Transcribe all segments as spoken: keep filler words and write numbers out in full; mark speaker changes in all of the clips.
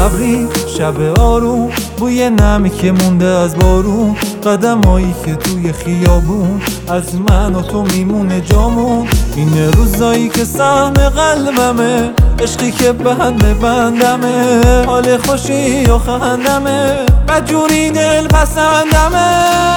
Speaker 1: ابری شب آروم، بوی نمی که مونده از بارون، قدمایی که توی خیابون از من و تو میمونه جامون. این روزایی که سهم قلبمه، عشقی که بند بندمه، حال خوشی و خندمه، بدجوری دل پسندمه.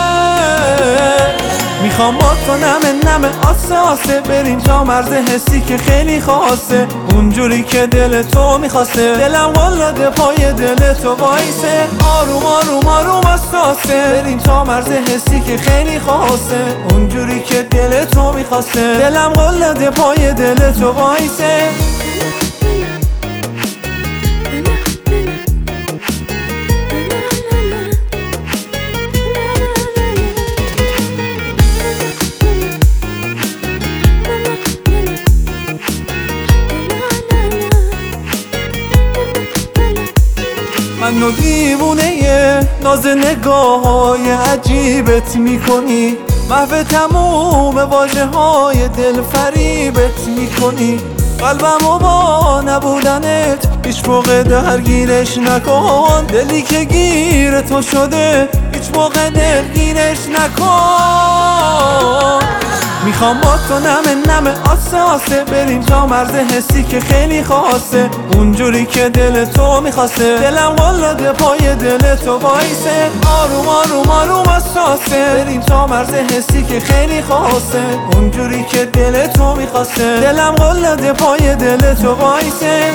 Speaker 1: میخوام با تو نمه نمه آسه آسه بریم تا مرز حسی که خیلی خاصه، اونجوری که دل تو میخواسته، دلم قلاده پای دل تو وایسه. آروم آروم آروم اساسه بریم تا مرز حسی که خیلی خاصه، اونجوری که دل تو میخواسته، دلم قلاده پای دل تو وایسه. منو دیوونه یه ناز نگاه های عجیبت میکنی، محو تموم واژه های دل فریبت میکنی. قلبمو با نبودنت هیچ موقع درگیرش نکن، دلی که گیر تو شده هیچ موقع دلگیرش نکن. میخوام با تو نمه نمه آسه آسه بریم تا مرز حسی که خیلی خاصه، اونجوری که دل تو میخواسته، دلم قلاده پای دل تو وایسه. آروم آروم آروم اساسه بریم تا مرز حسی که خیلی خاصه، اونجوری که دل تو میخواسته، دلم قلاده پای دل تو وایسه.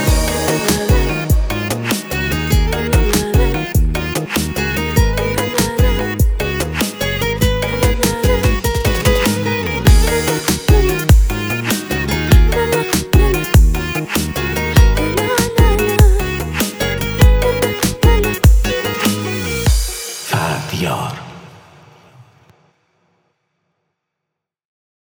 Speaker 2: Yar